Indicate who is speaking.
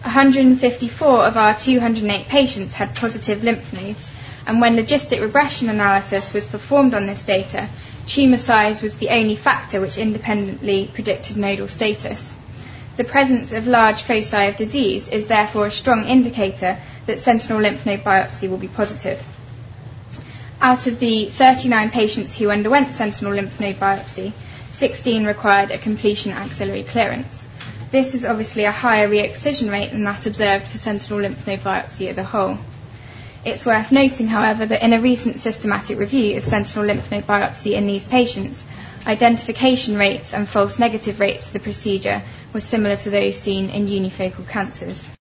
Speaker 1: 154 of our 208 patients had positive lymph nodes, and when logistic regression analysis was performed on this data, tumour size was the only factor which independently predicted nodal status. The presence of large foci of disease is therefore a strong indicator that sentinel lymph node biopsy will be positive. Out of the 39 patients who underwent sentinel lymph node biopsy, 16 required a completion axillary clearance. This is obviously a higher re-excision rate than that observed for sentinel lymph node biopsy as a whole. It's worth noting, however, that in a recent systematic review of sentinel lymph node biopsy in these patients, identification rates and false negative rates of the procedure were similar to those seen in unifocal cancers.